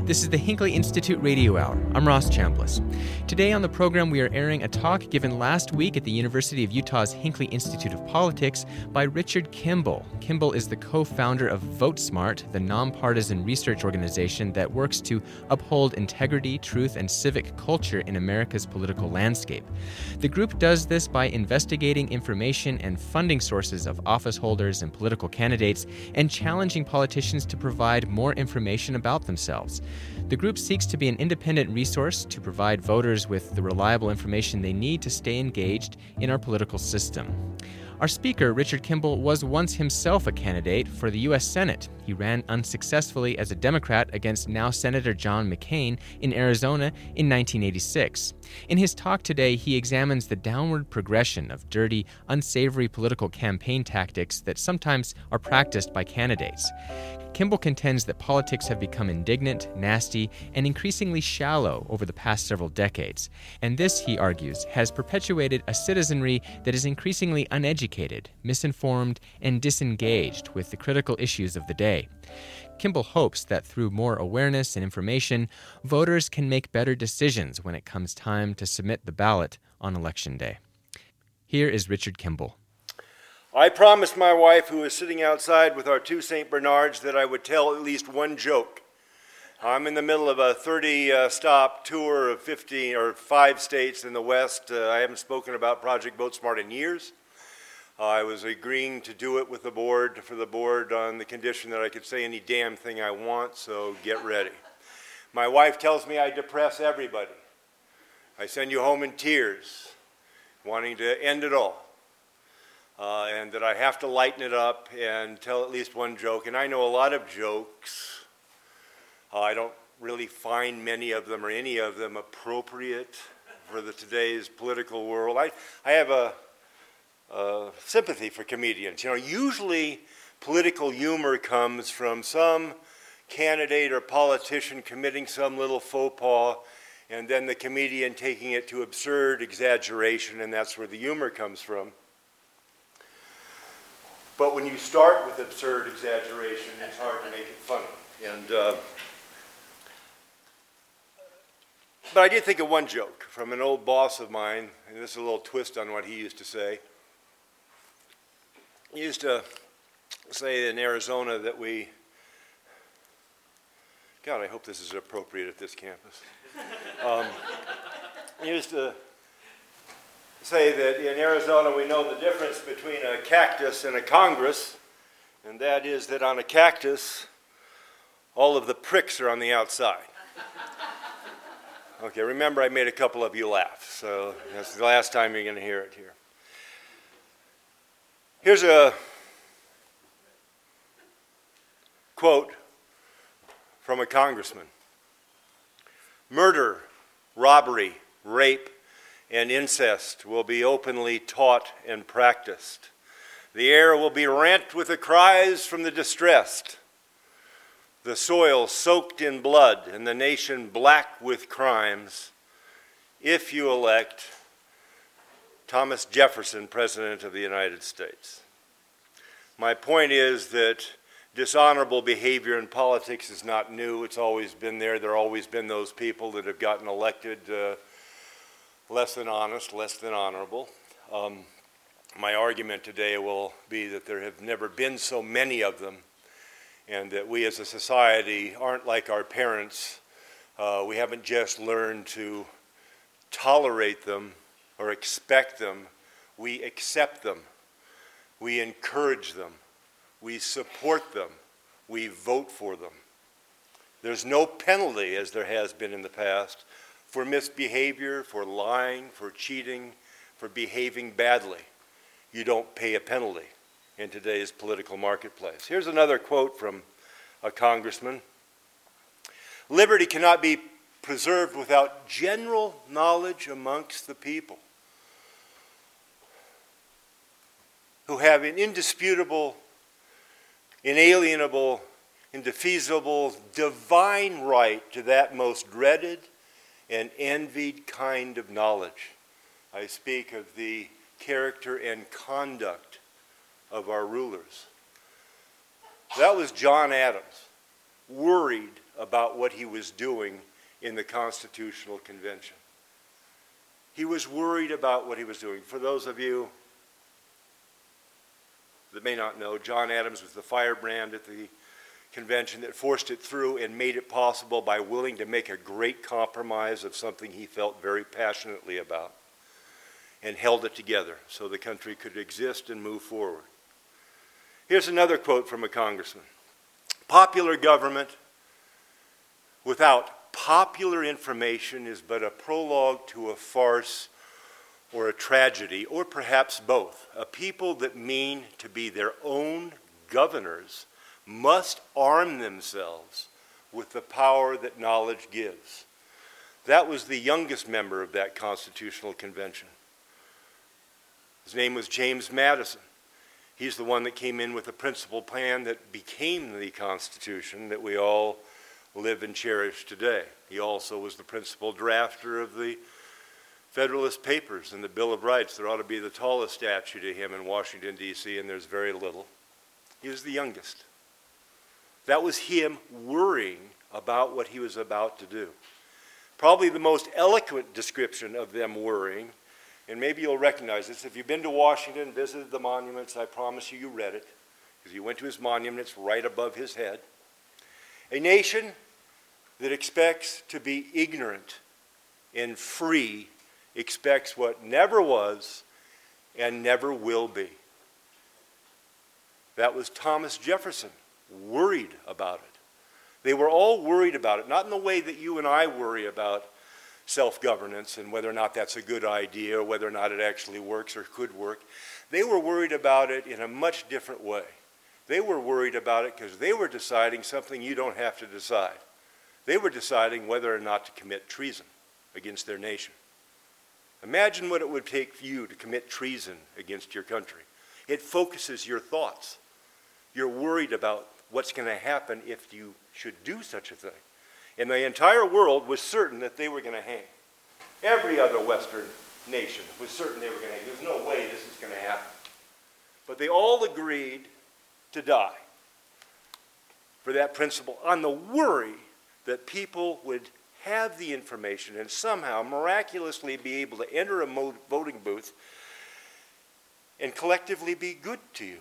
This is the Hinckley Institute Radio Hour. I'm Ross Chambliss. Today on the program, we are airing a talk given last week at the University of Utah's Hinckley Institute of Politics by Richard Kimball. Kimball is the co-founder of VoteSmart, the nonpartisan research organization that works to uphold integrity, truth, and civic culture in America's political landscape. The group does this by investigating information and funding sources of office holders and political candidates and challenging politicians to provide more information about themselves. The group seeks to be an independent resource to provide voters with the reliable information they need to stay engaged in our political system. Our speaker, Richard Kimball, was once himself a candidate for the U.S. Senate. He ran unsuccessfully as a Democrat against now Senator John McCain in Arizona in 1986. In his talk today, he examines the downward progression of dirty, unsavory political campaign tactics that sometimes are practiced by candidates. Kimball contends that politics have become indignant, nasty, and increasingly shallow over the past several decades. And this, he argues, has perpetuated a citizenry that is increasingly uneducated, misinformed, and disengaged with the critical issues of the day. Kimball hopes that through more awareness and information, voters can make better decisions when it comes time to submit the ballot on Election Day. Here is Richard Kimball. I promised my wife, who was sitting outside with our two St. Bernards, that I would tell at least one joke. I'm in the middle of a 30-stop tour of 5 states in the West. I haven't spoken about Project VoteSmart in years. I was agreeing to do it with the board, for the board, on the condition that I could say any damn thing I want, so get ready. My wife tells me I depress everybody. I send you home in tears, wanting to end it all. And that I have to lighten it up and tell at least one joke. And I know a lot of jokes. I don't really find many of them or any of them appropriate for today's political world. I have a sympathy for comedians. You know, usually political humor comes from some candidate or politician committing some little faux pas, and then the comedian taking it to absurd exaggeration, and that's where the humor comes from. But when you start with absurd exaggeration, it's hard to make it funny. But I did think of one joke from an old boss of mine, and this is a little twist on what he used to say. He used to say in Arizona that God, I hope this is appropriate at this campus. He used to say that in Arizona we know the difference between a cactus and a Congress, and that is that on a cactus, all of the pricks are on the outside. Okay, remember I made a couple of you laugh, so that's the last time you're going to hear it here. Here's a quote from a congressman. Murder, robbery, rape, and incest will be openly taught and practiced. The air will be rent with the cries from the distressed. The soil soaked in blood and the nation black with crimes, if you elect Thomas Jefferson, President of the United States. My point is that dishonorable behavior in politics is not new. It's always been there. There have always been those people that have gotten elected less than honest, less than honorable. My argument today will be that there have never been so many of them, and that we as a society aren't like our parents. We haven't just learned to tolerate them or expect them. We accept them. We encourage them. We support them. We vote for them. There's no penalty, as there has been in the past, for misbehavior, for lying, for cheating, for behaving badly. You don't pay a penalty in today's political marketplace. Here's another quote from a congressman. Liberty cannot be preserved without general knowledge amongst the people who have an indisputable, inalienable, indefeasible, divine right to that most dreaded and envied kind of knowledge. I speak of the character and conduct of our rulers. That was John Adams, worried about what he was doing in the Constitutional Convention. He was worried about what he was doing. For those of you that may not know, John Adams was the firebrand at the convention that forced it through and made it possible by willing to make a great compromise of something he felt very passionately about, and held it together so the country could exist and move forward. Here's another quote from a congressman. Popular government without popular information is but a prologue to a farce or a tragedy, or perhaps both. A people that mean to be their own governors must arm themselves with the power that knowledge gives. That was the youngest member of that Constitutional Convention. His name was James Madison. He's the one that came in with the principal plan that became the Constitution that we all live and cherish today. He also was the principal drafter of the Federalist Papers and the Bill of Rights. There ought to be the tallest statue to him in Washington, D.C., and there's very little. He was the youngest. That was him worrying about what he was about to do. Probably the most eloquent description of them worrying, and maybe you'll recognize this. If you've been to Washington, visited the monuments, I promise you read it, because you went to his monument, it's right above his head. A nation that expects to be ignorant and free expects what never was and never will be. That was Thomas Jefferson, worried about it. They were all worried about it, not in the way that you and I worry about self-governance and whether or not that's a good idea or whether or not it actually works or could work. They were worried about it in a much different way. They were worried about it because they were deciding something you don't have to decide. They were deciding whether or not to commit treason against their nation. Imagine what it would take for you to commit treason against your country. It focuses your thoughts. You're worried about what's going to happen if you should do such a thing. And the entire world was certain that they were going to hang. Every other Western nation was certain they were going to hang. There's no way this is going to happen. But they all agreed to die for that principle on the worry that people would have the information and somehow miraculously be able to enter a voting booth and collectively be good to you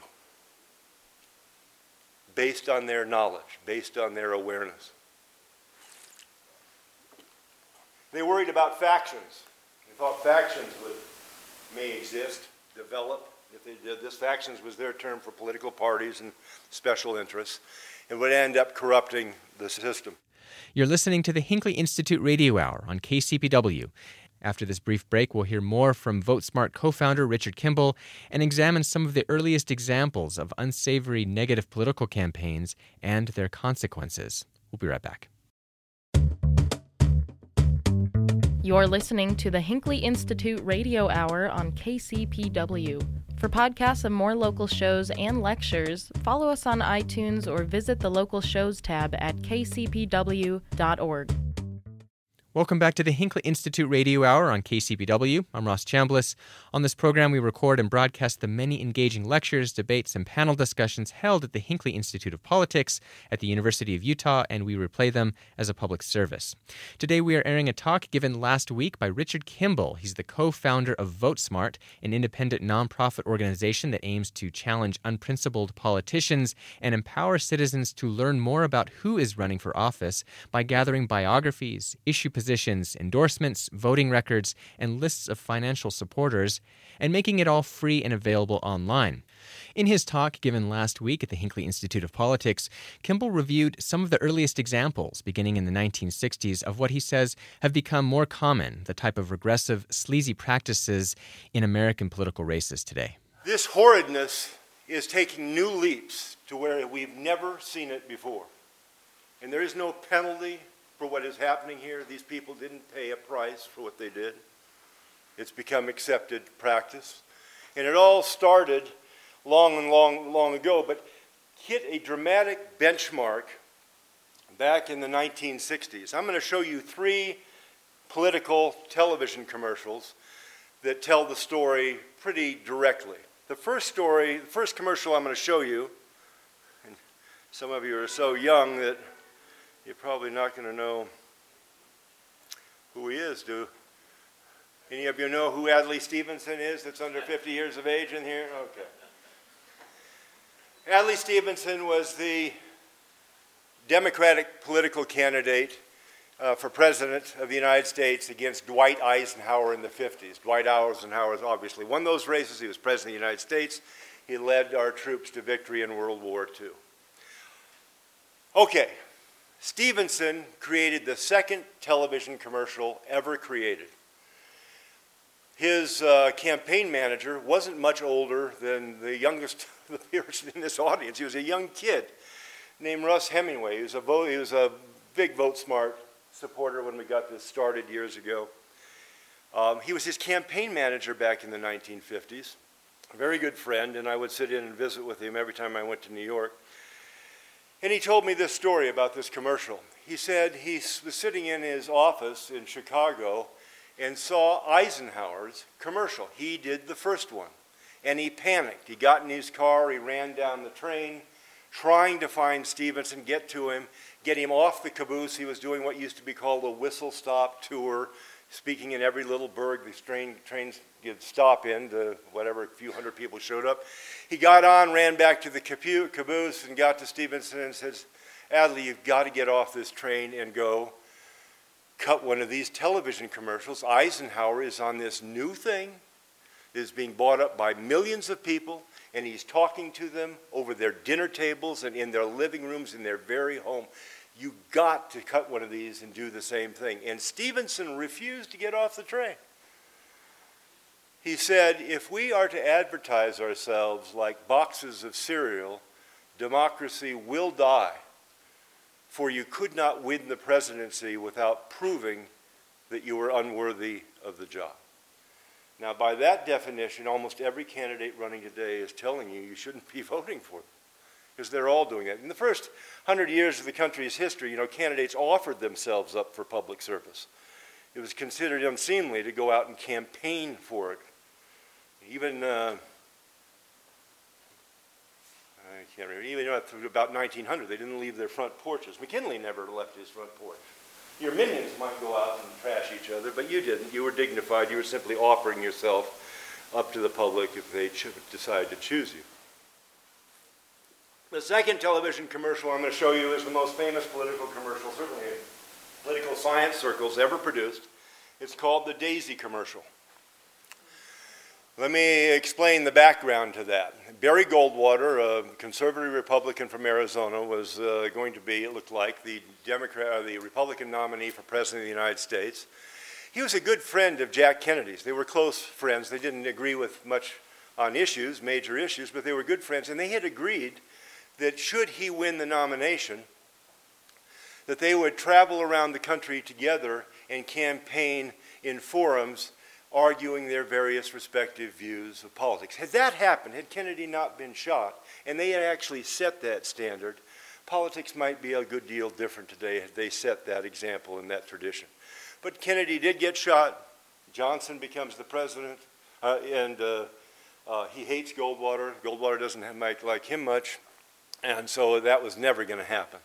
based on their knowledge, based on their awareness. They worried about factions. They thought factions may exist, develop. If they did this, factions was their term for political parties and special interests, and would end up corrupting the system. You're listening to the Hinckley Institute Radio Hour on KCPW. After this brief break, we'll hear more from VoteSmart co-founder Richard Kimball and examine some of the earliest examples of unsavory negative political campaigns and their consequences. We'll be right back. You're listening to the Hinckley Institute Radio Hour on KCPW. For podcasts of more local shows and lectures, follow us on iTunes or visit the Local Shows tab at kcpw.org. Welcome back to the Hinckley Institute Radio Hour on KCPW. I'm Ross Chambliss. On this program, we record and broadcast the many engaging lectures, debates, and panel discussions held at the Hinckley Institute of Politics at the University of Utah, and we replay them as a public service. Today, we are airing a talk given last week by Richard Kimball. He's the co-founder of VoteSmart, an independent nonprofit organization that aims to challenge unprincipled politicians and empower citizens to learn more about who is running for office by gathering biographies, issue positions, endorsements, voting records, and lists of financial supporters, and making it all free and available online. In his talk given last week at the Hinckley Institute of Politics, Kimball reviewed some of the earliest examples, beginning in the 1960s, of what he says have become more common, the type of regressive, sleazy practices in American political races today. This horridness is taking new leaps to where we've never seen it before. And there is no penalty for what is happening here. These people didn't pay a price for what they did. It's become accepted practice. And it all started long ago, but hit a dramatic benchmark back in the 1960s. I'm going to show you 3 political television commercials that tell the story pretty directly. The first commercial I'm going to show you, and some of you are so young that You're probably not going to know who he is, do any of you know who Adlai Stevenson is that's under 50 years of age in here? Okay. Adlai Stevenson was the Democratic political candidate for President of the United States against Dwight Eisenhower in the 50s. Dwight Eisenhower obviously won those races. He was President of the United States. He led our troops to victory in World War II. Okay, Stevenson created the second television commercial ever created. His campaign manager wasn't much older than the youngest person in this audience. He was a young kid named Russ Hemingway. He was a big Vote Smart supporter when we got this started years ago. He was his campaign manager back in the 1950s, a very good friend, and I would sit in and visit with him every time I went to New York. And he told me this story about this commercial. He said he was sitting in his office in Chicago and saw Eisenhower's commercial. He did the first one, and he panicked. He got in his car, he ran down the train, trying to find Stevenson, get to him, get him off the caboose. He was doing what used to be called a whistle-stop tour, speaking in every little burg the trains could stop in, to whatever, a few hundred people showed up. He got on, ran back to the caboose, and got to Stevenson and says, "Adlai, you've got to get off this train and go cut one of these television commercials. Eisenhower is on this new thing that is being bought up by millions of people, and he's talking to them over their dinner tables and in their living rooms in their very home. You got to cut one of these and do the same thing." And Stevenson refused to get off the train. He said, "If we are to advertise ourselves like boxes of cereal, democracy will die, for you could not win the presidency without proving that you were unworthy of the job." Now, by that definition, almost every candidate running today is telling you you shouldn't be voting for them, because they're all doing that. In the first 100 years of the country's history, candidates offered themselves up for public service. It was considered unseemly to go out and campaign for it. Even I can't remember. Even about 1900, they didn't leave their front porches. McKinley never left his front porch. Your minions might go out and trash each other, but you didn't. You were dignified. You were simply offering yourself up to the public if they decide to choose you. The second television commercial I'm going to show you is the most famous political commercial, certainly in political science circles, ever produced. It's called the Daisy commercial. Let me explain the background to that. Barry Goldwater, a conservative Republican from Arizona, was going to be, it looked like, the Republican nominee for President of the United States. He was a good friend of Jack Kennedy's. They were close friends. They didn't agree with much on issues, major issues, but they were good friends, and they had agreed that should he win the nomination, that they would travel around the country together and campaign in forums arguing their various respective views of politics. Had that happened, had Kennedy not been shot, and they had actually set that standard, politics might be a good deal different today had they set that example and that tradition. But Kennedy did get shot. Johnson becomes the president, and he hates Goldwater. Goldwater doesn't like him much, and so that was never going to happen.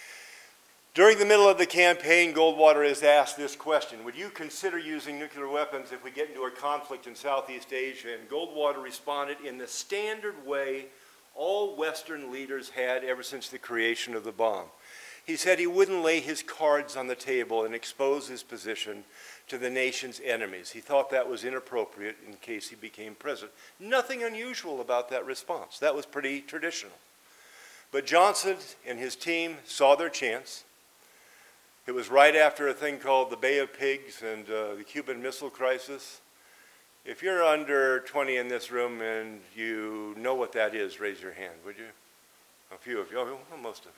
During the middle of the campaign, Goldwater is asked this question: would you consider using nuclear weapons if we get into a conflict in Southeast Asia? And Goldwater responded in the standard way all Western leaders had ever since the creation of the bomb. He said he wouldn't lay his cards on the table and expose his position to the nation's enemies. He thought that was inappropriate in case he became president. Nothing unusual about that response. That was pretty traditional. But Johnson and his team saw their chance. It was right after a thing called the Bay of Pigs and the Cuban Missile Crisis. If you're under 20 in this room and you know what that is, raise your hand, would you? A few of you, well, most of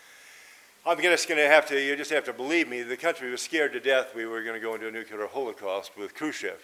you. I'm just going to have to, you just have to believe me, the country was scared to death we were going to go into a nuclear holocaust with Khrushchev.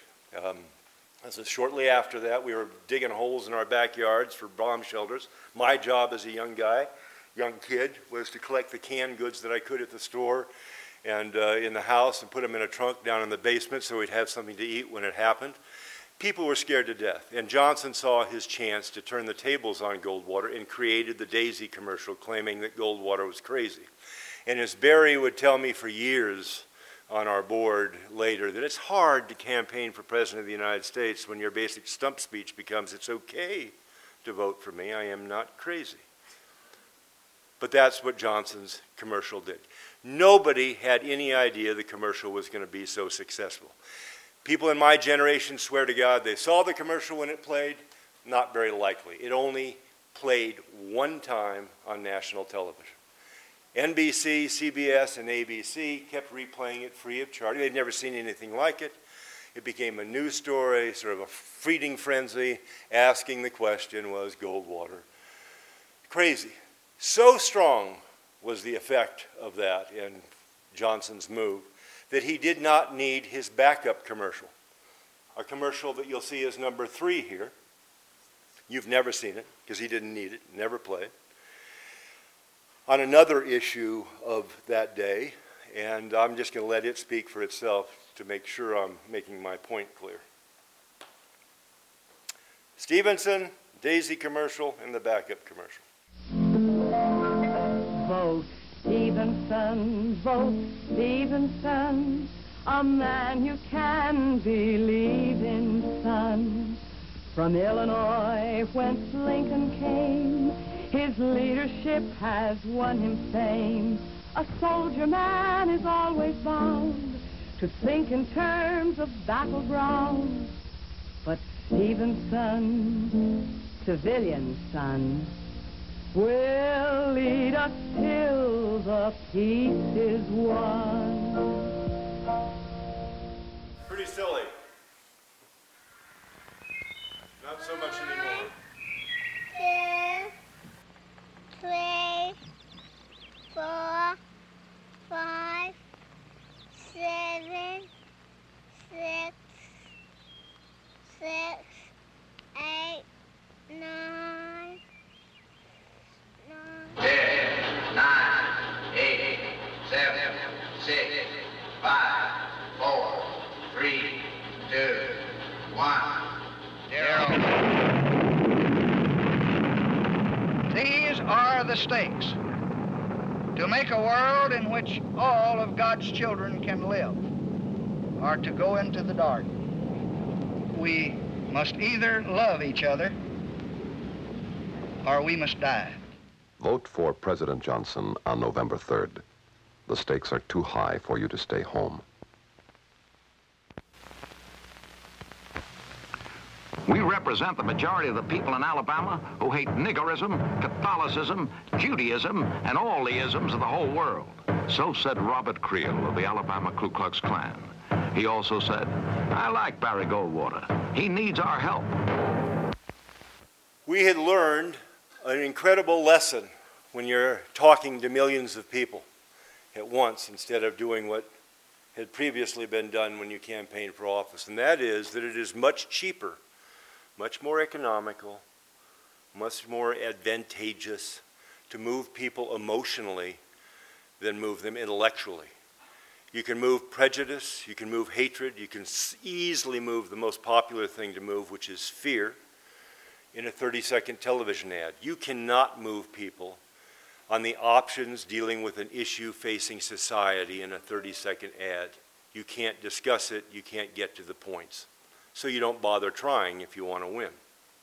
This is shortly after that. We were digging holes in our backyards for bomb shelters. My job as a young kid, was to collect the canned goods that I could at the store and in the house and put them in a trunk down in the basement so we'd have something to eat when it happened. People were scared to death, and Johnson saw his chance to turn the tables on Goldwater and created the Daisy commercial claiming that Goldwater was crazy. And as Barry would tell me for years on our board later, that it's hard to campaign for President of the United States when your basic stump speech becomes, it's okay to vote for me, I am not crazy. But that's what Johnson's commercial did. Nobody had any idea the commercial was going to be so successful. People in my generation swear to God they saw the commercial when it played. Not very likely. It only played one time on national television. NBC, CBS, and ABC kept replaying it free of charge. They'd never seen anything like it. It became a news story, sort of a feeding frenzy. Asking the question, was Goldwater crazy? So strong was the effect of that in Johnson's move that he did not need his backup commercial. A commercial that you'll see is number 3 here. You've never seen it because he didn't need it, never played. On another issue of that day, and I'm just going to let it speak for itself to make sure I'm making my point clear. Stevenson, Daisy commercial, and the backup commercial. Vote Stevenson, vote Stevenson, a man you can believe in, son. From Illinois, whence Lincoln came, his leadership has won him fame. A soldier man is always bound to think in terms of battlegrounds. But Stevenson, civilian son, will lead us till the peace is won. Pretty silly. Not so much anymore. 2, 3, 4, 5, 7, 6, 8, 9. 10, 9, 8, 7, 6, 5, 4, 3, 2, 1, 0. These are the stakes. To make a world in which all of God's children can live, or to go into the dark. We must either love each other, or we must die. Vote for President Johnson on November 3rd. The stakes are too high for you to stay home. We represent the majority of the people in Alabama who hate niggerism, Catholicism, Judaism, and all the isms of the whole world. So said Robert Creel of the Alabama Ku Klux Klan. He also said, I like Barry Goldwater. He needs our help. We had learned an incredible lesson when you're talking to millions of people at once instead of doing what had previously been done when you campaigned for office, and that is that it is much cheaper, much more economical, much more advantageous to move people emotionally than move them intellectually. You can move prejudice, you can move hatred, you can easily move the most popular thing to move, which is fear, in a 30-second television ad. You cannot move people on the options dealing with an issue facing society in a 30-second ad. You can't discuss it, you can't get to the points. So you don't bother trying if you want to win.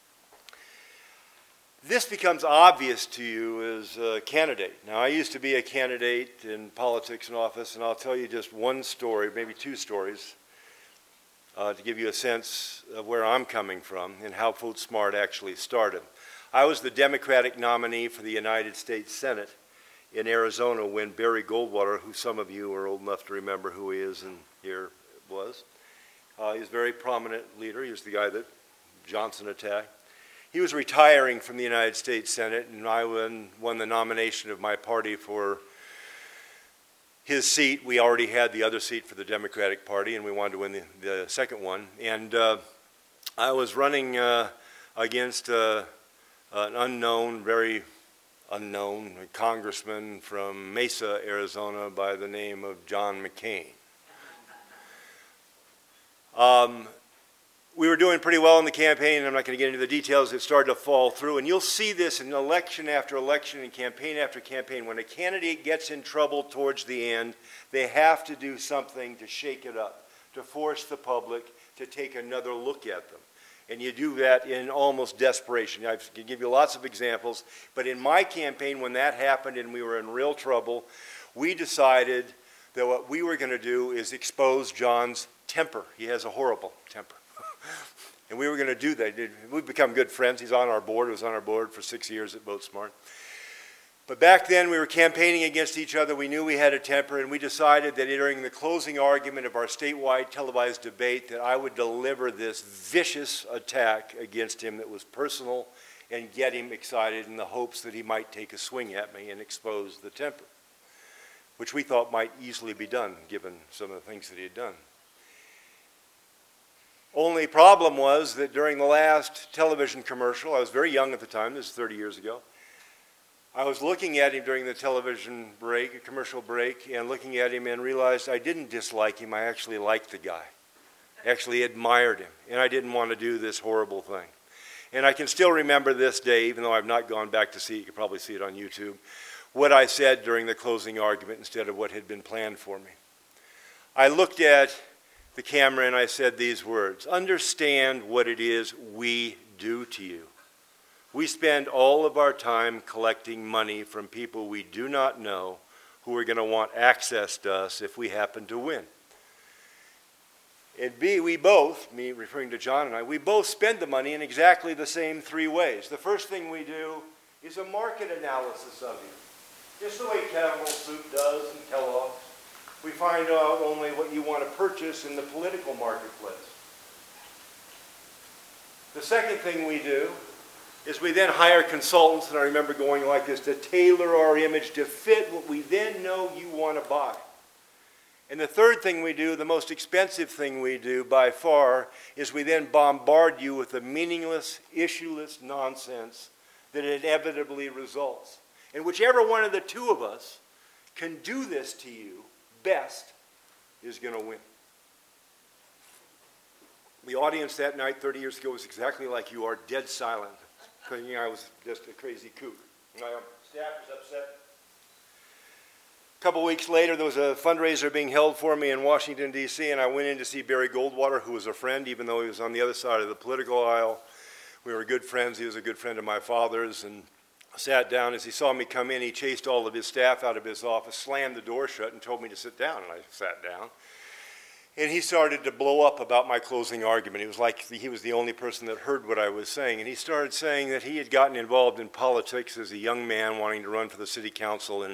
This becomes obvious to you as a candidate. Now, I used to be a candidate in politics and office, and I'll tell you just one story, maybe two stories, to give you a sense of where I'm coming from and how Vote Smart actually started. I was the Democratic nominee for the United States Senate in Arizona when Barry Goldwater, who some of you are old enough to remember who he is and here was, he was a very prominent leader. He was the guy that Johnson attacked. He was retiring from the United States Senate, and I won the nomination of my party for his seat. We already had the other seat for the Democratic Party, and we wanted to win the second one. And I was running against an unknown, very unknown congressman from Mesa, Arizona, by the name of John McCain. we were doing pretty well in the campaign, and I'm not going to get into the details. It started to fall through, and you'll see this in election after election and campaign after campaign. When a candidate gets in trouble towards the end, they have to do something to shake it up, to force the public to take another look at them. And you do that in almost desperation. I can give you lots of examples, but in my campaign, when that happened and we were in real trouble, we decided that what we were going to do is expose John's temper. He has a horrible temper. And we were going to do that. We've become good friends. He's on our board. He was on our board for 6 years at Vote Smart. But back then, we were campaigning against each other. We knew we had a temper, and we decided that during the closing argument of our statewide televised debate that I would deliver this vicious attack against him that was personal and get him excited in the hopes that he might take a swing at me and expose the temper, which we thought might easily be done given some of the things that he had done. Only problem was that during the last television commercial, I was very young at the time, this is 30 years ago, I was looking at him during the television break, a commercial break, and looking at him and realized I didn't dislike him, I actually liked the guy. Actually admired him, and I didn't want to do this horrible thing. And I can still remember this day, even though I've not gone back to see it, you can probably see it on YouTube, what I said during the closing argument instead of what had been planned for me. I looked at the camera and I said these words: understand what it is we do to you. We spend all of our time collecting money from people we do not know who are going to want access to us if we happen to win. And B, we both, me referring to John and I, we both spend the money in exactly the same three ways. The first thing we do is a market analysis of you, just the way Campbell Soup does and Kellogg's. We find out only what you want to purchase in the political marketplace. The second thing we do is we then hire consultants, and I remember going like this, to tailor our image to fit what we then know you want to buy. And the third thing we do, the most expensive thing we do by far, is we then bombard you with the meaningless, issueless nonsense that inevitably results. And whichever one of the two of us can do this to you best is going to win. The audience that night 30 years ago was exactly like you are, dead silent, thinking I was just a crazy kook. My staff was upset. A couple weeks later, there was a fundraiser being held for me in Washington, D.C., and I went in to see Barry Goldwater, who was a friend, even though he was on the other side of the political aisle. We were good friends. He was a good friend of my father's, and sat down. As he saw me come in, he chased all of his staff out of his office, slammed the door shut, and told me to sit down, and I sat down. And he started to blow up about my closing argument. It was like he was the only person that heard what I was saying, and he started saying that he had gotten involved in politics as a young man wanting to run for the city council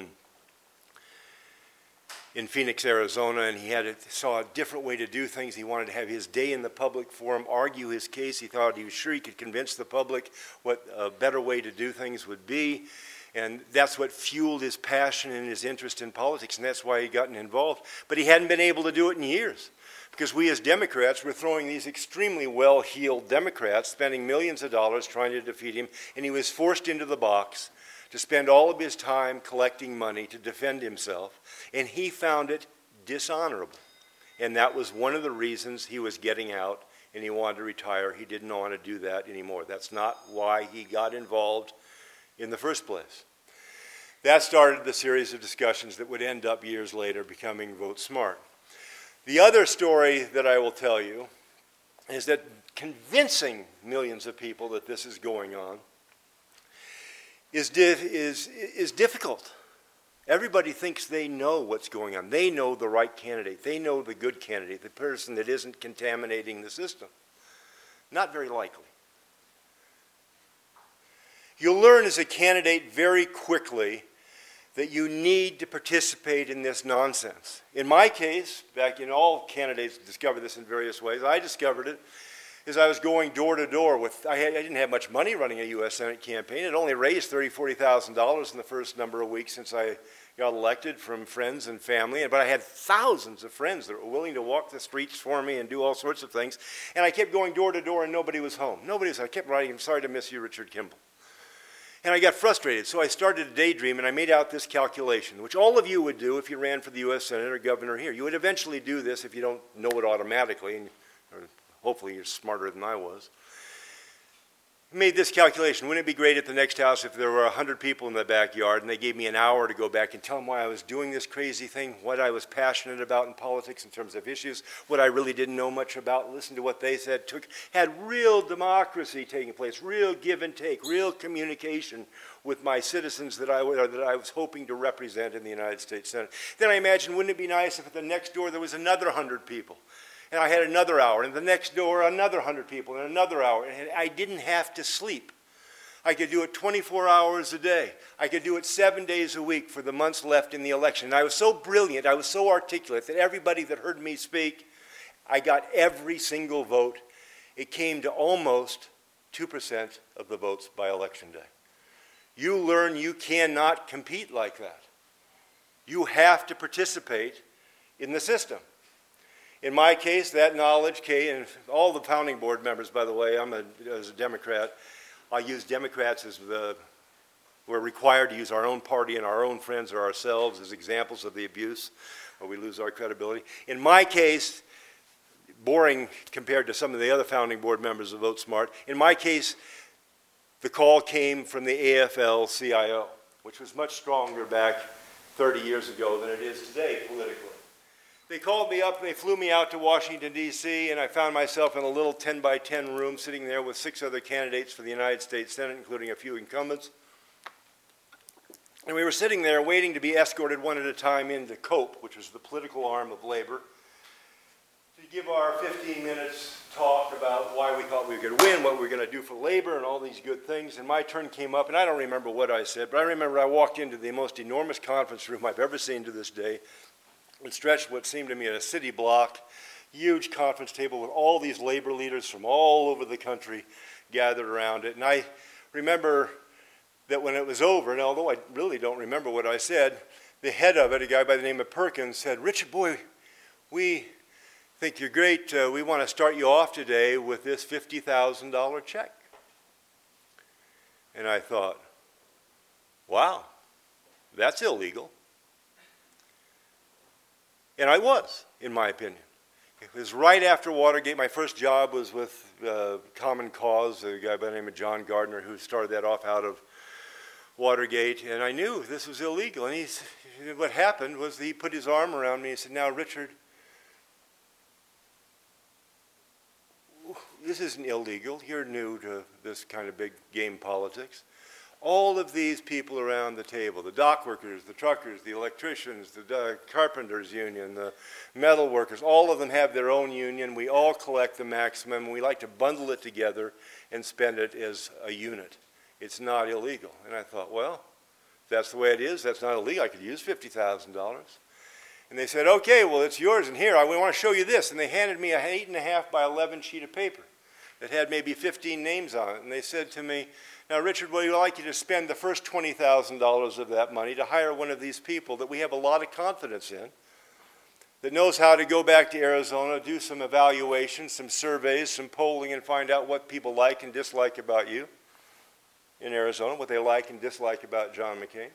in Phoenix, Arizona, and he saw a different way to do things. He wanted to have his day in the public forum, argue his case. He thought he was sure he could convince the public what a better way to do things would be, and that's what fueled his passion and his interest in politics, and that's why he gotten involved. But he hadn't been able to do it in years, because we as Democrats were throwing these extremely well-heeled Democrats, spending millions of dollars trying to defeat him, and he was forced into the box to spend all of his time collecting money to defend himself, and he found it dishonorable. And that was one of the reasons he was getting out and he wanted to retire. He didn't want to do that anymore. That's not why he got involved in the first place. That started the series of discussions that would end up years later becoming Vote Smart. The other story that I will tell you is that convincing millions of people that this is going on is difficult. Everybody thinks they know what's going on. They know the right candidate. They know the good candidate, the person that isn't contaminating the system. Not very likely. You'll learn as a candidate very quickly that you need to participate in this nonsense. In my case, back in all candidates discover this in various ways, I discovered it as I was going door to door with, I didn't have much money running a U.S. Senate campaign. It only raised $30,000, $40,000 in the first number of weeks since I got elected from friends and family. But I had thousands of friends that were willing to walk the streets for me and do all sorts of things. And I kept going door to door and nobody was home. I kept writing, "I'm sorry to miss you, Richard Kimball." And I got frustrated, so I started to daydream, and I made out this calculation, which all of you would do if you ran for the U.S. Senate or governor here. You would eventually do this if you don't know it automatically, and hopefully you're smarter than I was. Made this calculation. Wouldn't it be great at the next house if there were 100 people in the backyard and they gave me an hour to go back and tell them why I was doing this crazy thing, what I was passionate about in politics in terms of issues, what I really didn't know much about, listen to what they said, had real democracy taking place, real give and take, real communication with my citizens that I was hoping to represent in the United States Senate. Then I imagined, wouldn't it be nice if at the next door there was another 100 people? And I had another hour, and the next door, another 100 people, and another hour. And I didn't have to sleep. I could do it 24 hours a day. I could do it 7 days a week for the months left in the election. And I was so brilliant, I was so articulate that everybody that heard me speak, I got every single vote. It came to almost 2% of the votes by election day. You learn you cannot compete like that. You have to participate in the system. In my case, that knowledge came, and all the founding board members, by the way, as a Democrat, I use Democrats as we're required to use our own party and our own friends or ourselves as examples of the abuse, or we lose our credibility. In my case, boring compared to some of the other founding board members of Vote Smart, in my case, the call came from the AFL-CIO, which was much stronger back 30 years ago than it is today politically. They called me up and they flew me out to Washington, D.C., and I found myself in a little 10-by-10 room sitting there with 6 other candidates for the United States Senate, including a few incumbents. And we were sitting there waiting to be escorted one at a time into COPE, which was the political arm of labor, to give our 15 minutes talk about why we thought we were going to win, what we were going to do for labor, and all these good things. And my turn came up, and I don't remember what I said, but I remember I walked into the most enormous conference room I've ever seen to this day. It stretched what seemed to me a city block, huge conference table with all these labor leaders from all over the country gathered around it. And I remember that when it was over, and although I really don't remember what I said, the head of it, a guy by the name of Perkins, said, "Richard, boy, we think you're great. We want to start you off today with this $50,000 check." And I thought, wow, that's illegal. And I was, in my opinion. It was right after Watergate. My first job was with Common Cause, a guy by the name of John Gardner, who started that off out of Watergate. And I knew this was illegal. And what happened was he put his arm around me and said, "Now, Richard, this isn't illegal. You're new to this kind of big game politics. All of these people around the table, the dock workers, the truckers, the electricians, the carpenters union, the metal workers, all of them have their own union. We all collect the maximum, and we like to bundle it together and spend it as a unit. It's not illegal." And I thought, well, if that's the way it is, that's not illegal. I could use $50,000. And they said, "Okay, well, it's yours, and here, we want to show you this." And they handed me an 8.5 by 11 sheet of paper that had maybe 15 names on it. And they said to me, "Now, Richard, we'd like you to spend the first $20,000 of that money to hire one of these people that we have a lot of confidence in, that knows how to go back to Arizona, do some evaluations, some surveys, some polling, and find out what people like and dislike about you in Arizona, what they like and dislike about John McCain."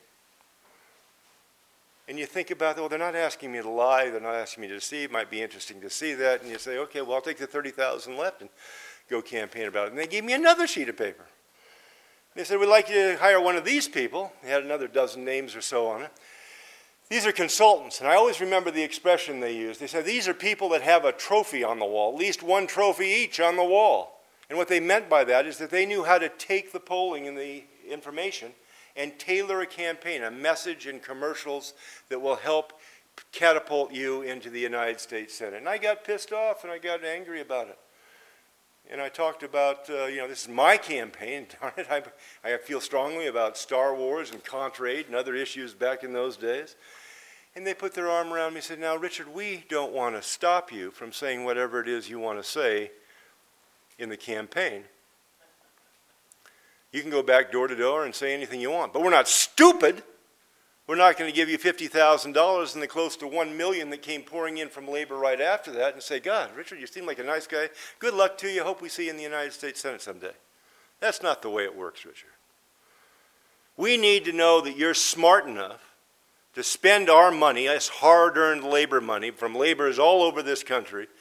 And you think about, well, they're not asking me to lie, they're not asking me to deceive. It might be interesting to see that. And you say, okay, well, I'll take the $30,000 left and go campaign about it. And they gave me another sheet of paper. They said, "We'd like you to hire one of these people." They had another dozen names or so on it. "These are consultants." And I always remember the expression they used. They said, "These are people that have a trophy on the wall, at least one trophy each on the wall." And what they meant by that is that they knew how to take the polling and the information and tailor a campaign, a message and commercials that will help catapult you into the United States Senate. And I got pissed off and I got angry about it. And I talked about, this is my campaign, darn it. I feel strongly about Star Wars and Contraid and other issues back in those days. And they put their arm around me and said, "Now, Richard, we don't want to stop you from saying whatever it is you want to say in the campaign. You can go back door to door and say anything you want, but we're not stupid. We're not going to give you $50,000 and the close to $1 million that came pouring in from labor right after that and say, God, Richard, you seem like a nice guy. Good luck to you. Hope we see you in the United States Senate someday." That's not the way it works, Richard. We need to know that you're smart enough to spend our money, as hard-earned labor money from laborers all over this country.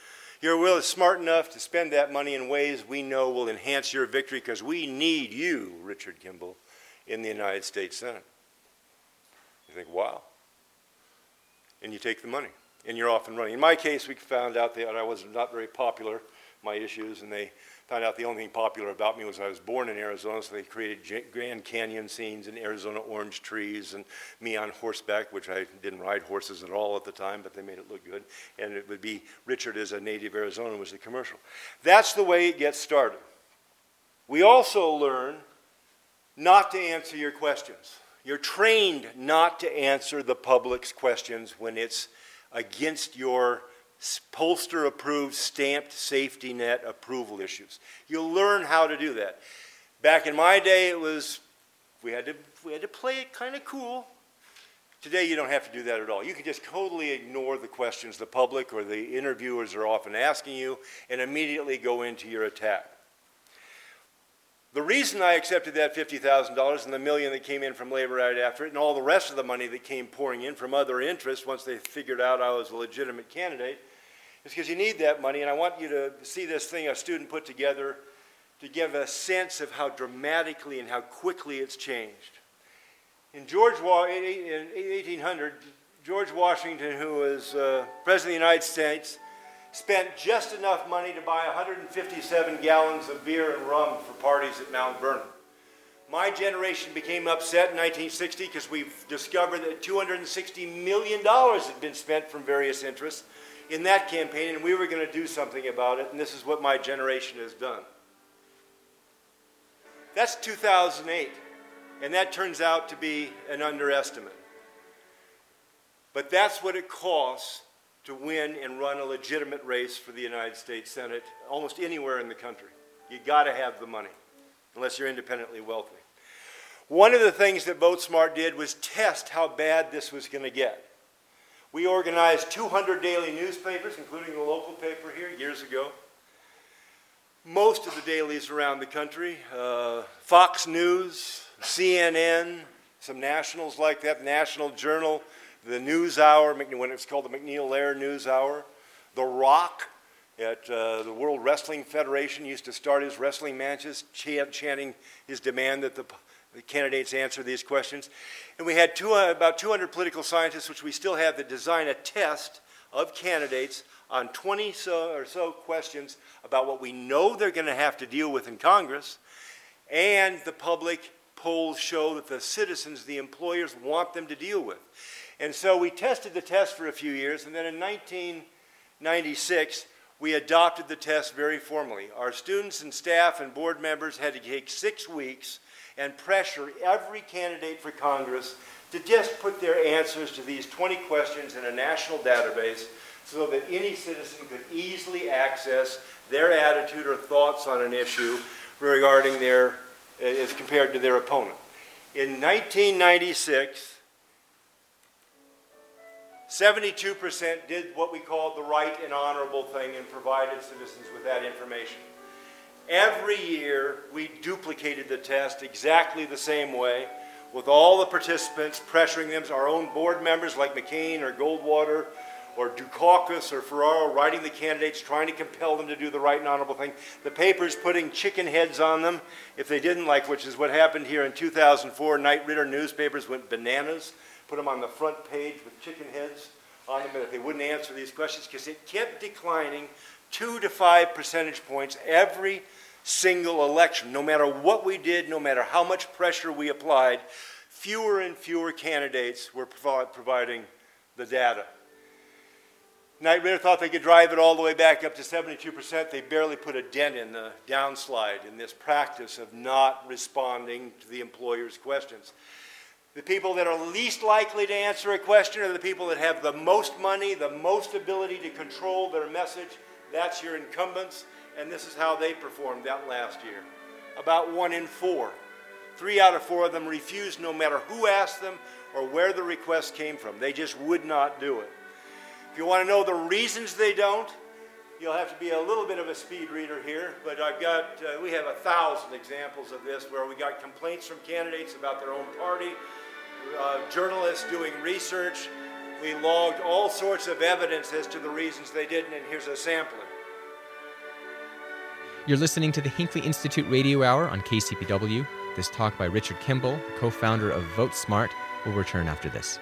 Your will is smart enough to spend that money in ways we know will enhance your victory because we need you, Richard Kimball, in the United States Senate. You think, wow. And you take the money, and you're off and running. In my case, we found out that I was not very popular, my issues, and they found out the only thing popular about me was I was born in Arizona, so they created Grand Canyon scenes and Arizona orange trees and me on horseback, which I didn't ride horses at all at the time, but they made it look good. And it would be Richard as a native Arizonan was the commercial. That's the way it gets started. We also learn not to answer your questions. You're trained not to answer the public's questions when it's against your pollster-approved, stamped safety net approval issues. You'll learn how to do that. Back in my day, it was, we had to play it kind of cool. Today, you don't have to do that at all. You can just totally ignore the questions the public or the interviewers are often asking you and immediately go into your attack. The reason I accepted that $50,000 and the $1 million that came in from labor right after it and all the rest of the money that came pouring in from other interests once they figured out I was a legitimate candidate is because you need that money, and I want you to see this thing a student put together to give a sense of how dramatically and how quickly it's changed. In 1800, George Washington, who was President of the United States, spent just enough money to buy 157 gallons of beer and rum for parties at Mount Vernon. My generation became upset in 1960 because we discovered that $260 million had been spent from various interests in that campaign, and we were going to do something about it, and this is what my generation has done. That's 2008, and that turns out to be an underestimate. But that's what it costs to win and run a legitimate race for the United States Senate almost anywhere in the country. You got to have the money, unless you're independently wealthy. One of the things that VoteSmart did was test how bad this was going to get. We organized 200 daily newspapers, including the local paper here, years ago. Most of the dailies around the country, Fox News, CNN, some nationals like that, National Journal, the NewsHour, when it was called the McNeil-Lehrer NewsHour, The Rock at the World Wrestling Federation used to start his wrestling matches chanting his demand that the candidates answer these questions. And we had about 200 political scientists, which we still have, that design a test of candidates on 20 or so questions about what we know they're going to have to deal with in Congress, and the public polls show that the citizens, the employers, want them to deal with. And so we tested the test for a few years, and then in 1996, we adopted the test very formally. Our students and staff and board members had to take 6 weeks and pressure every candidate for Congress to just put their answers to these 20 questions in a national database so that any citizen could easily access their attitude or thoughts on an issue regarding their, as compared to their opponent. In 1996, 72% did what we called the right and honorable thing and provided citizens with that information. Every year, we duplicated the test exactly the same way, with all the participants pressuring them, our own board members like McCain or Goldwater or Dukakis or Ferraro writing the candidates, trying to compel them to do the right and honorable thing. The papers putting chicken heads on them if they didn't like, which is what happened here in 2004. Knight Ridder newspapers went bananas, put them on the front page with chicken heads on them if they wouldn't answer these questions, because it kept declining 2 to 5 percentage points every single election. No matter what we did, no matter how much pressure we applied, fewer and fewer candidates were providing the data. Knight Ridder thought they could drive it all the way back up to 72%. They barely put a dent in the downslide in this practice of not responding to the employer's questions. The people that are least likely to answer a question are the people that have the most money, the most ability to control their message. That's your incumbents, and this is how they performed that last year. About 1 in 4. 3 out of 4 of them refused no matter who asked them or where the request came from. They just would not do it. If you want to know the reasons they don't, you'll have to be a little bit of a speed reader here, but we have 1,000 examples of this where we got complaints from candidates about their own party, journalists doing research. We logged all sorts of evidence as to the reasons they didn't, and here's a sampler. You're listening to the Hinckley Institute Radio Hour on KCPW. This talk by Richard Kimball, co-founder of Vote Smart, will return after this.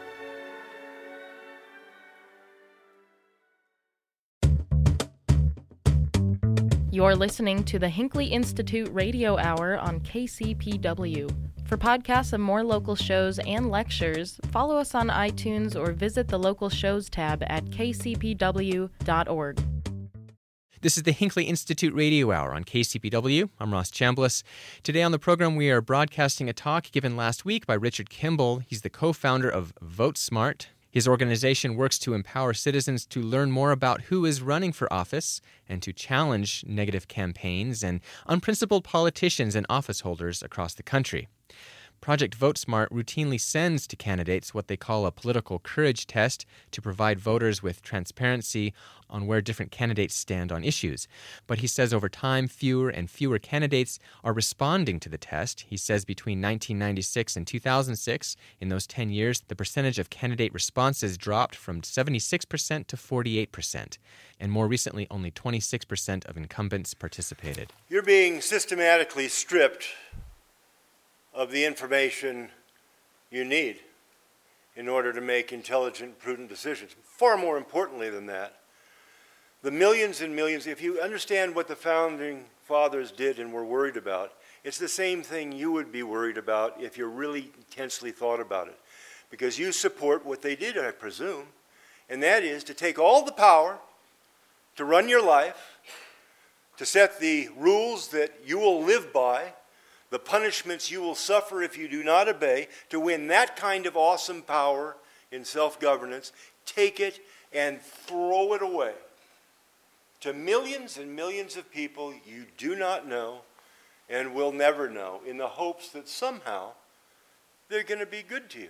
You're listening to the Hinckley Institute Radio Hour on KCPW. For podcasts of more local shows and lectures, follow us on iTunes or visit the local shows tab at kcpw.org. This is the Hinckley Institute Radio Hour on KCPW. I'm Ross Chambliss. Today on the program, we are broadcasting a talk given last week by Richard Kimball. He's the co-founder of Vote Smart. His organization works to empower citizens to learn more about who is running for office and to challenge negative campaigns and unprincipled politicians and office holders across the country. Project Vote Smart routinely sends to candidates what they call a political courage test to provide voters with transparency on where different candidates stand on issues. But he says over time, fewer and fewer candidates are responding to the test. He says between 1996 and 2006, in those 10 years, the percentage of candidate responses dropped from 76% to 48%. And more recently, only 26% of incumbents participated. You're being systematically stripped of the information you need in order to make intelligent, prudent decisions. Far more importantly than that, the millions and millions, if you understand what the founding fathers did and were worried about, it's the same thing you would be worried about if you really intensely thought about it. Because you support what they did, I presume, and that is to take all the power to run your life, to set the rules that you will live by, the punishments you will suffer if you do not obey, to win that kind of awesome power in self-governance, take it and throw it away to millions and millions of people you do not know and will never know, in the hopes that somehow they're going to be good to you.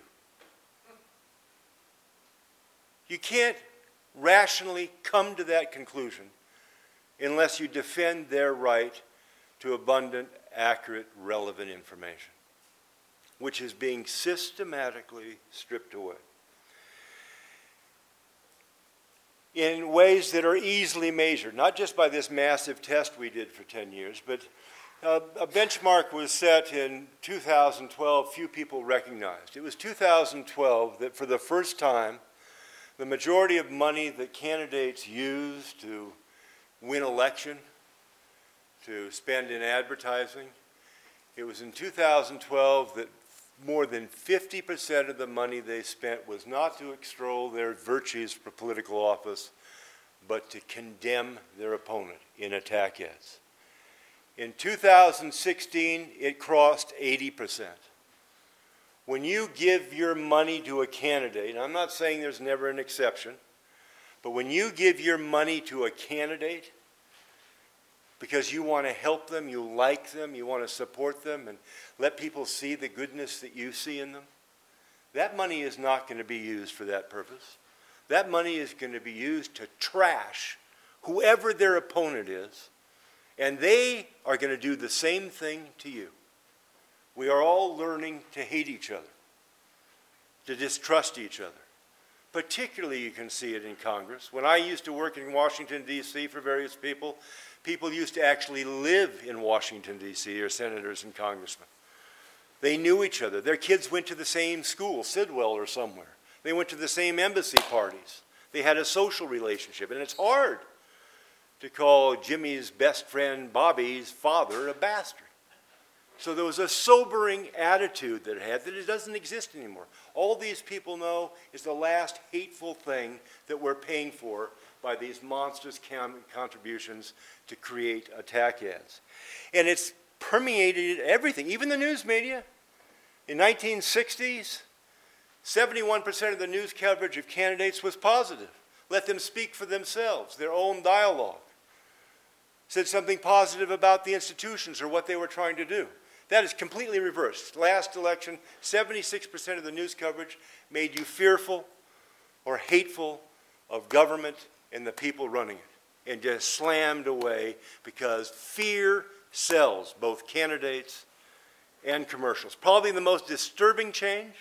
You can't rationally come to that conclusion unless you defend their right to abundant, accurate, relevant information, which is being systematically stripped away in ways that are easily measured, not just by this massive test we did for 10 years, but a benchmark was set in 2012, few people recognized. It was 2012 that for the first time, the majority of money that candidates use to win election, to spend in advertising, it was in 2012 that more than 50% of the money they spent was not to extol their virtues for political office, but to condemn their opponent in attack ads. In 2016, it crossed 80%. When you give your money to a candidate, and I'm not saying there's never an exception, but when you give your money to a candidate because you want to help them, you like them, you want to support them, and let people see the goodness that you see in them, that money is not going to be used for that purpose. That money is going to be used to trash whoever their opponent is, and they are going to do the same thing to you. We are all learning to hate each other, to distrust each other. Particularly, you can see it in Congress. When I used to work in Washington, D.C. for various people, people used to actually live in Washington, D.C., or senators and congressmen. They knew each other. Their kids went to the same school, Sidwell or somewhere. They went to the same embassy parties. They had a social relationship. And it's hard to call Jimmy's best friend Bobby's father a bastard. So there was a sobering attitude that it had that it doesn't exist anymore. All these people know is the last hateful thing that we're paying for by these monstrous contributions to create attack ads. And it's permeated everything, even the news media. In 1960s, 71% of the news coverage of candidates was positive. Let them speak for themselves, their own dialogue. Said something positive about the institutions or what they were trying to do. That is completely reversed. Last election, 76% of the news coverage made you fearful or hateful of government and the people running it, and just slammed away because fear sells both candidates and commercials. Probably the most disturbing change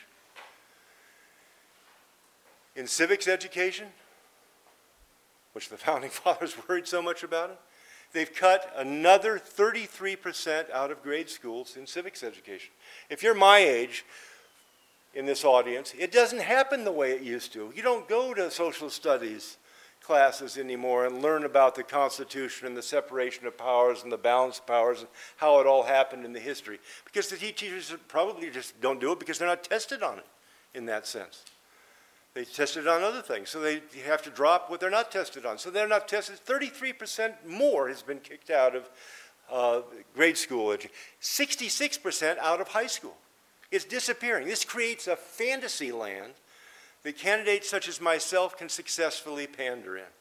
in civics education, which the Founding Fathers worried so much about it, They've cut another 33% out of grade schools in civics education. If you're my age in this audience, it doesn't happen the way it used to. You don't go to social studies classes anymore and learn about the Constitution and the separation of powers and the balance of powers and how it all happened in the history. Because the teachers probably just don't do it because they're not tested on it in that sense. They tested on other things, so they have to drop what they're not tested on. So they're not tested. 33% more has been kicked out of grade school education. 66% out of high school. It's disappearing. This creates a fantasy land that candidates such as myself can successfully pander in.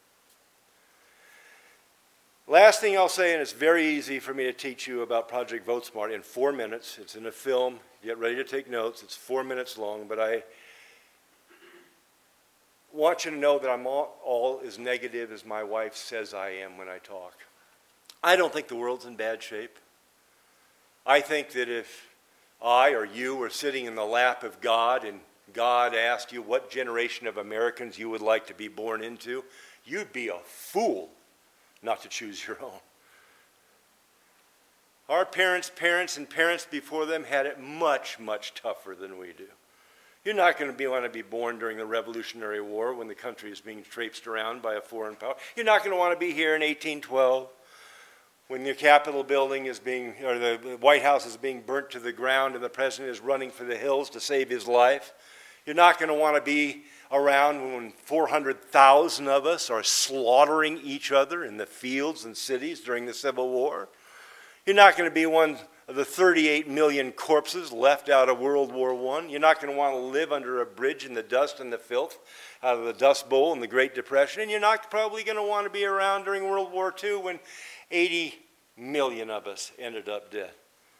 Last thing I'll say, and it's very easy for me to teach you about Project VoteSmart in 4 minutes. It's in a film. Get ready to take notes. It's 4 minutes long, but I want you to know that I'm all as negative as my wife says I am when I talk. I don't think the world's in bad shape. I think that if I or you were sitting in the lap of God and God asked you what generation of Americans you would like to be born into, you'd be a fool not to choose your own. Our parents' parents and parents before them had it much, much tougher than we do. You're not going to want to be born during the Revolutionary War when the country is being traipsed around by a foreign power. You're not going to want to be here in 1812 when the Capitol building is being, or the White House is being burnt to the ground and the president is running for the hills to save his life. You're not going to want to be around when 400,000 of us are slaughtering each other in the fields and cities during the Civil War. You're not going to be one of the 38 million corpses left out of World War I. You're not going to want to live under a bridge in the dust and the filth out of the Dust Bowl in the Great Depression. And you're not probably going to want to be around during World War II when 80 million of us ended up dead.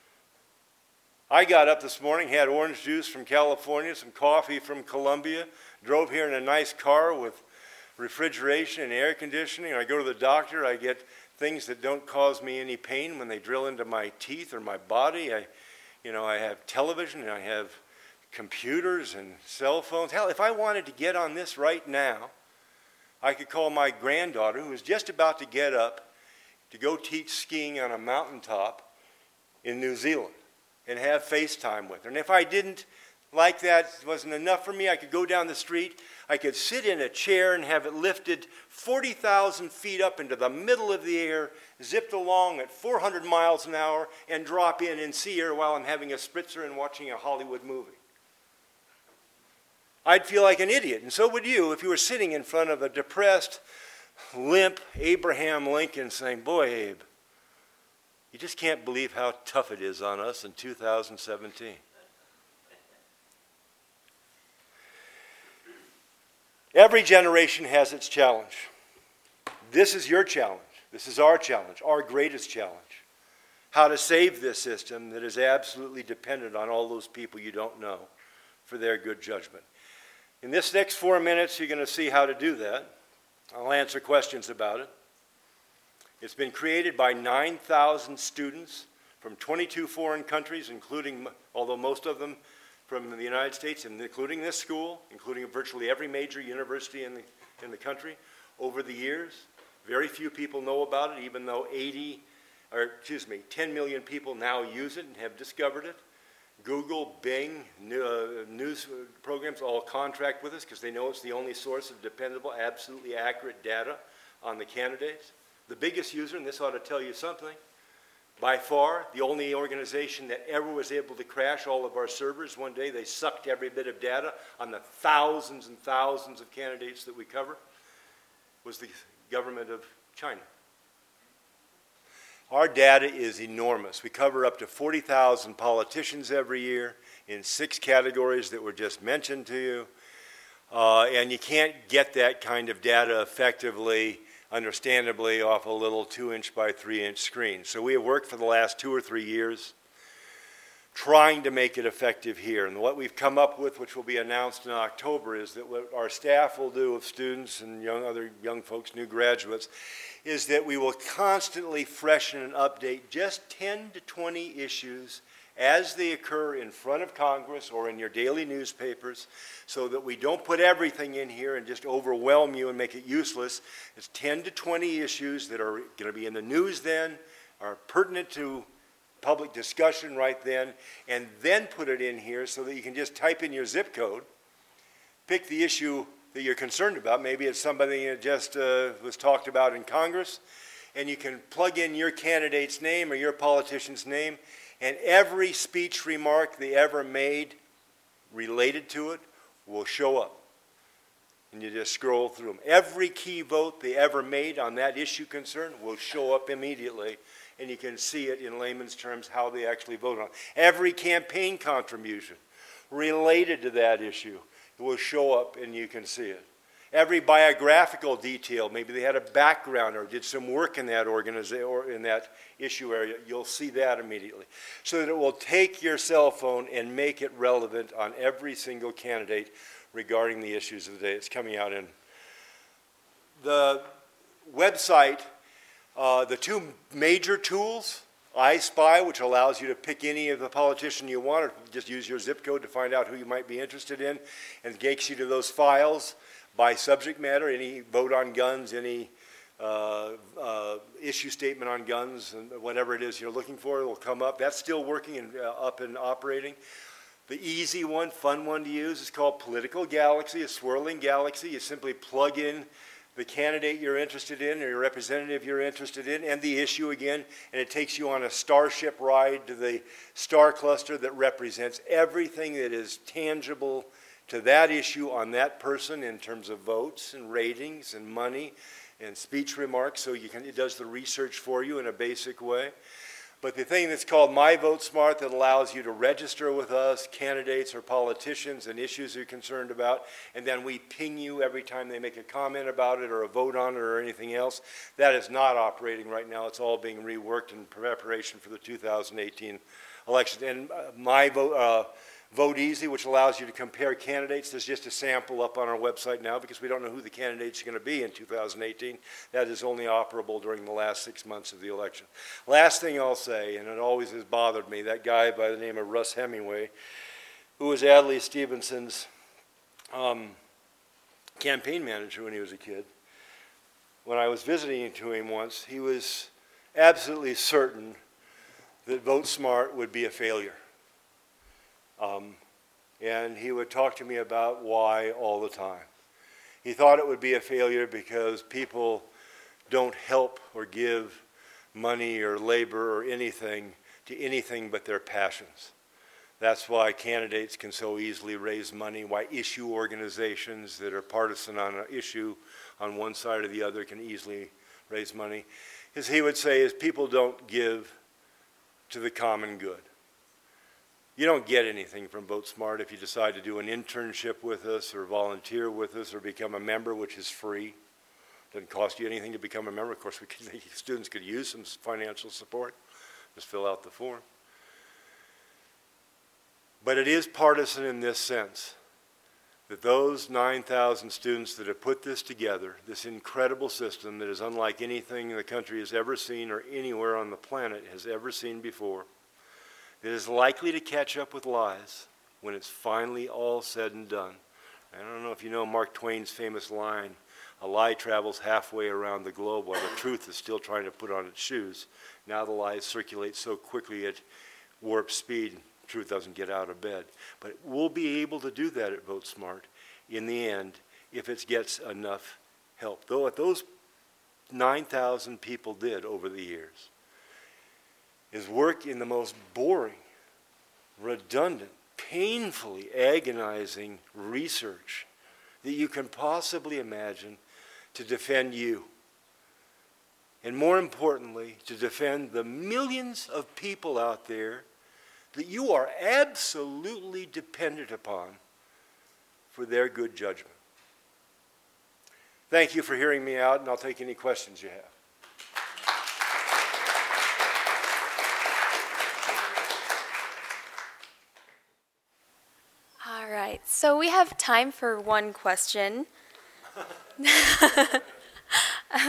I got up this morning, had orange juice from California, some coffee from Colombia, drove here in a nice car with refrigeration and air conditioning. I go to the doctor, I get things that don't cause me any pain when they drill into my teeth or my body. I have television and I have computers and cell phones. Hell, if I wanted to get on this right now, I could call my granddaughter, who is just about to get up to go teach skiing on a mountaintop in New Zealand, and have FaceTime with her. And if I didn't like that, it wasn't enough for me, I could go down the street, I could sit in a chair and have it lifted 40,000 feet up into the middle of the air, zipped along at 400 miles an hour, and drop in and see her while I'm having a spritzer and watching a Hollywood movie. I'd feel like an idiot, and so would you if you were sitting in front of a depressed, limp Abraham Lincoln saying, "Boy, Abe, you just can't believe how tough it is on us in 2017. Every generation has its challenge. This is your challenge. This is our challenge, our greatest challenge. How to save this system that is absolutely dependent on all those people you don't know for their good judgment. In this next 4 minutes, you're going to see how to do that. I'll answer questions about it. It's been created by 9,000 students from 22 foreign countries, including, although most of them from the United States, and including this school, including virtually every major university in the country over the years. Very few people know about it, even though 10 million people now use it and have discovered it. Google, Bing, news programs all contract with us because they know it's the only source of dependable, absolutely accurate data on the candidates. The biggest user, and this ought to tell you something, by far, the only organization that ever was able to crash all of our servers one day, they sucked every bit of data on the thousands and thousands of candidates that we cover, was the government of China. Our data is enormous. We cover up to 40,000 politicians every year in 6 categories that were just mentioned to you. And you can't get that kind of data effectively, understandably, off a little 2-inch by 3-inch screen. So we have worked for the last 2 or 3 years trying to make it effective here. And what we've come up with, which will be announced in October, is that what our staff will do of students and other young folks, new graduates, is that we will constantly freshen and update just 10 to 20 issues as they occur in front of Congress or in your daily newspapers, so that we don't put everything in here and just overwhelm you and make it useless. It's 10 to 20 issues that are going to be in the news then, are pertinent to public discussion right then, and then put it in here so that you can just type in your zip code, pick the issue that you're concerned about. Maybe it's somebody that just was talked about in Congress, and you can plug in your candidate's name or your politician's name, and every speech remark they ever made related to it will show up. And you just scroll through them. Every key vote they ever made on that issue concern will show up immediately, and you can see it in layman's terms how they actually voted on it. Every campaign contribution related to that issue will show up, and you can see it. Every biographical detail, maybe they had a background or did some work in that organization or in that issue area, you'll see that immediately. So that it will take your cell phone and make it relevant on every single candidate regarding the issues of the day. It's coming out in the website. The two major tools, I Spy, which allows you to pick any of the politician you want, or just use your zip code to find out who you might be interested in, and takes you to those files by subject matter, any vote on guns, any issue statement on guns, and whatever it is you're looking for, it will come up. That's still working and up and operating. The easy one, fun one to use is called Political Galaxy, a swirling galaxy. You simply plug in the candidate you're interested in or your representative you're interested in and the issue again, and it takes you on a starship ride to the star cluster that represents everything that is tangible to that issue on that person in terms of votes and ratings and money and speech remarks, so it does the research for you in a basic way. But the thing that's called My Vote Smart that allows you to register with us, candidates or politicians and issues you're concerned about, and then we ping you every time they make a comment about it or a vote on it or anything else, that is not operating right now. It's all being reworked in preparation for the 2018 election. And My Vote Easy, which allows you to compare candidates. There's just a sample up on our website now because we don't know who the candidates are going to be in 2018. That is only operable during the last 6 months of the election. Last thing I'll say, and it always has bothered me, that guy by the name of Russ Hemingway, who was Adlai Stevenson's campaign manager when he was a kid. When I was visiting to him once, he was absolutely certain that Vote Smart would be a failure. And he would talk to me about why all the time. He thought it would be a failure because people don't help or give money or labor or anything to anything but their passions. That's why candidates can so easily raise money, why issue organizations that are partisan on an issue on one side or the other can easily raise money. As he would say, is people don't give to the common good. You don't get anything from Vote Smart if you decide to do an internship with us or volunteer with us or become a member, which is free. Doesn't cost you anything to become a member. Of course, students could use some financial support. Just fill out the form. But it is partisan in this sense, that those 9,000 students that have put this together, this incredible system that is unlike anything the country has ever seen or anywhere on the planet has ever seen before, that is likely to catch up with lies when it's finally all said and done. I don't know if you know Mark Twain's famous line, a lie travels halfway around the globe while the truth is still trying to put on its shoes. Now the lies circulate so quickly at warp speed, truth doesn't get out of bed. But we'll be able to do that at Vote Smart in the end if it gets enough help. Though what those 9,000 people did over the years is work in the most boring, redundant, painfully agonizing research that you can possibly imagine to defend you. And more importantly, to defend the millions of people out there that you are absolutely dependent upon for their good judgment. Thank you for hearing me out, and I'll take any questions you have. All right, so we have time for one question.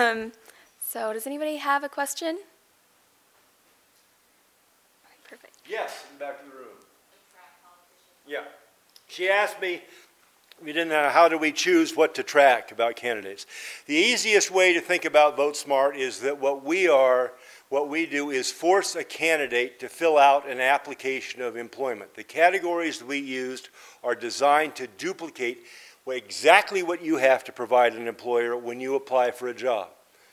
So does anybody have a question? Perfect. Yes, in the back of the room. Yeah. She asked me, we didn't know how do we choose what to track about candidates. The easiest way to think about Vote Smart is that what we do is force a candidate to fill out an application of employment. The categories that we used are designed to duplicate exactly what you have to provide an employer when you apply for a job.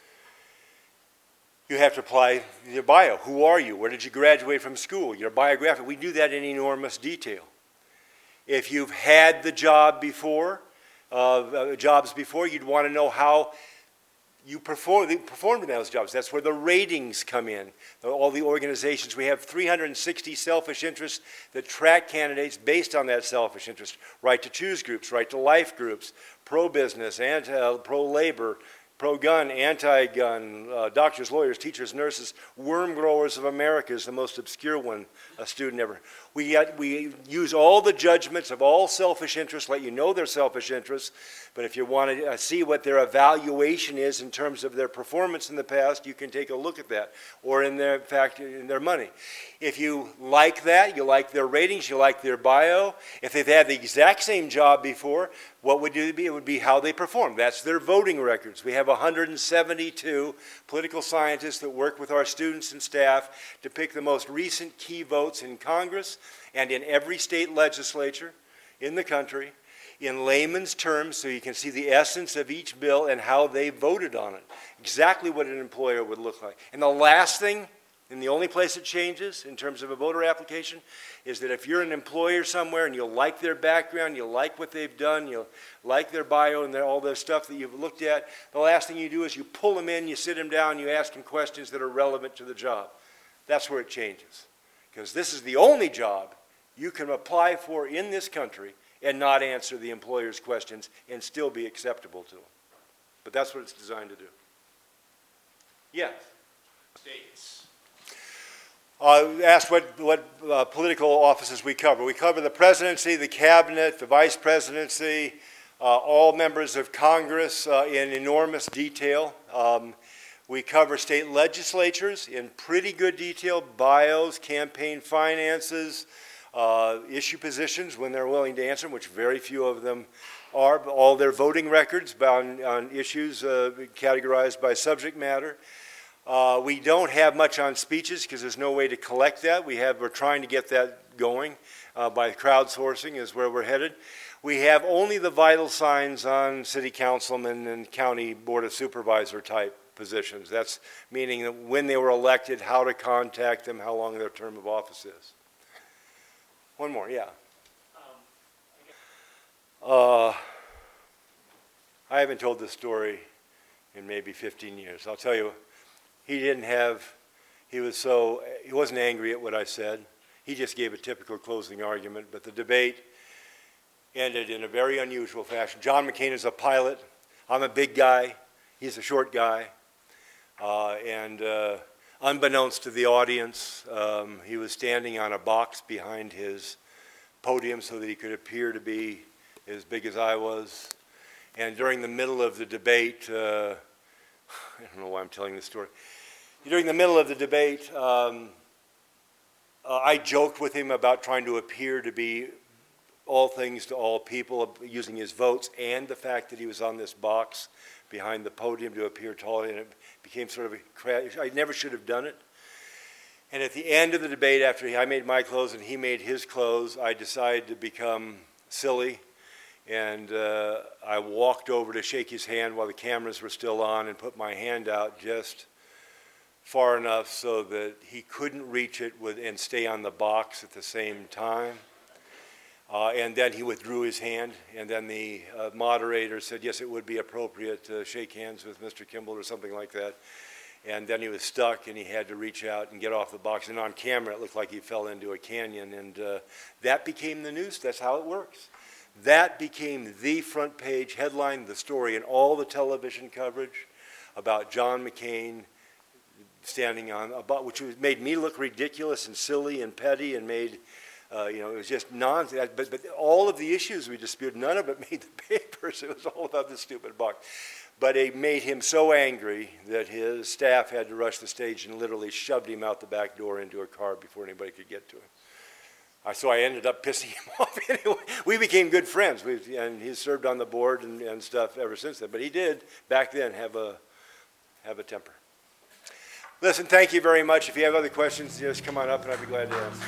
You have to apply your bio. Who are you? Where did you graduate from school? Your biography. We do that in enormous detail. If you've had the job before, jobs before, you'd want to know how you performed in those jobs. That's where the ratings come in. All the organizations, we have 360 selfish interests that track candidates based on that selfish interest. Right to choose groups, right to life groups, pro-business, pro-labor, pro-gun, anti-gun, doctors, lawyers, teachers, nurses, worm growers of America is the most obscure one a student ever. We use all the judgments of all selfish interests, let you know their selfish interests, but if you want to see what their evaluation is in terms of their performance in the past, you can take a look at that, or in their money. If you like that, you like their ratings, you like their bio, if they've had the exact same job before, what would it be? It would be how they perform. That's their voting records. We have 172 political scientists that work with our students and staff to pick the most recent key votes in Congress and in every state legislature in the country in layman's terms, so you can see the essence of each bill and how they voted on it. Exactly what an employer would look like. And the last thing, and the only place it changes in terms of a voter application, is that if you're an employer somewhere and you like their background, you like what they've done, you like their bio and all the stuff that you've looked at, the last thing you do is you pull them in, you sit them down, you ask them questions that are relevant to the job. That's where it changes. Because this is the only job you can apply for in this country and not answer the employer's questions and still be acceptable to them. But that's what it's designed to do. Yes? States. Asked what political offices we cover. We cover the presidency, the cabinet, the vice presidency, all members of Congress in enormous detail. We cover state legislatures in pretty good detail, bios, campaign finances, issue positions when they're willing to answer them, which very few of them are, all their voting records on issues categorized by subject matter. We don't have much on speeches because there's no way to collect that. We're trying to get that going by crowdsourcing is where we're headed. We have only the vital signs on city councilman and county board of supervisor type positions. That's meaning that when they were elected, how to contact them, how long their term of office is. One more, yeah. I haven't told this story in maybe 15 years. I'll tell you, he wasn't angry at what I said. He just gave a typical closing argument, but the debate ended in a very unusual fashion. John McCain is a pilot. I'm a big guy. He's a short guy. Unbeknownst to the audience, he was standing on a box behind his podium so that he could appear to be as big as I was. And during the middle of the debate, I don't know why I'm telling this story. During the middle of the debate, I joked with him about trying to appear to be all things to all people, using his votes and the fact that he was on this box behind the podium to appear tall, and it became sort of a crash. I never should have done it. And at the end of the debate, after I made my close and he made his close, I decided to become silly, and I walked over to shake his hand while the cameras were still on and put my hand out just far enough so that he couldn't reach it and stay on the box at the same time. And then he withdrew his hand, and then the moderator said, yes, it would be appropriate to shake hands with Mr. Kimball or something like that. And then he was stuck, and he had to reach out and get off the box. And on camera, it looked like he fell into a canyon, and that became the news. That's how it works. That became the front page headline, the story, and all the television coverage about John McCain standing on a box, which made me look ridiculous and silly and petty and made It was just nonsense. But all of the issues we disputed, none of it made the papers. It was all about this stupid box. But it made him so angry that his staff had to rush the stage and literally shoved him out the back door into a car before anybody could get to him. So I ended up pissing him off anyway. We became good friends, and he's served on the board and stuff ever since then. But he did, back then, have a temper. Listen, thank you very much. If you have other questions, just come on up and I'd be glad to answer.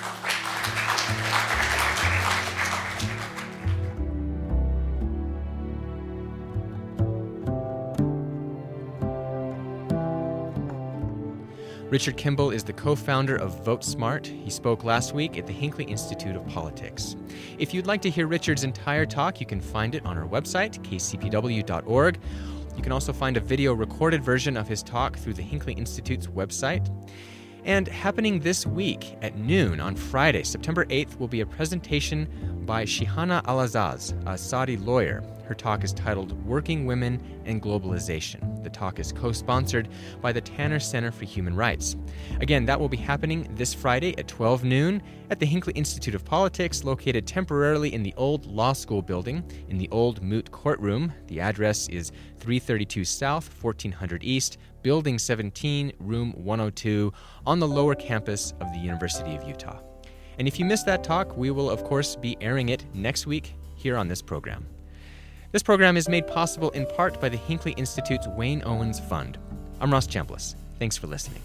Richard Kimball is the co-founder of Vote Smart. He spoke last week at the Hinckley Institute of Politics. If you'd like to hear Richard's entire talk, you can find it on our website, kcpw.org. You can also find a video recorded version of his talk through the Hinckley Institute's website. And happening this week at noon on Friday, September 8th, will be a presentation by Shihana Al-Azaz, a Saudi lawyer. Her talk is titled Working Women and Globalization. The talk is co-sponsored by the Tanner Center for Human Rights. Again, that will be happening this Friday at 12 noon at the Hinckley Institute of Politics, located temporarily in the old law school building in the old Moot Courtroom. The address is 332 South, 1400 East, Building 17, Room 102, on the lower campus of the University of Utah. And if you missed that talk, we will, of course, be airing it next week here on this program. This program is made possible in part by the Hinckley Institute's Wayne Owens Fund. I'm Ross Chambliss. Thanks for listening.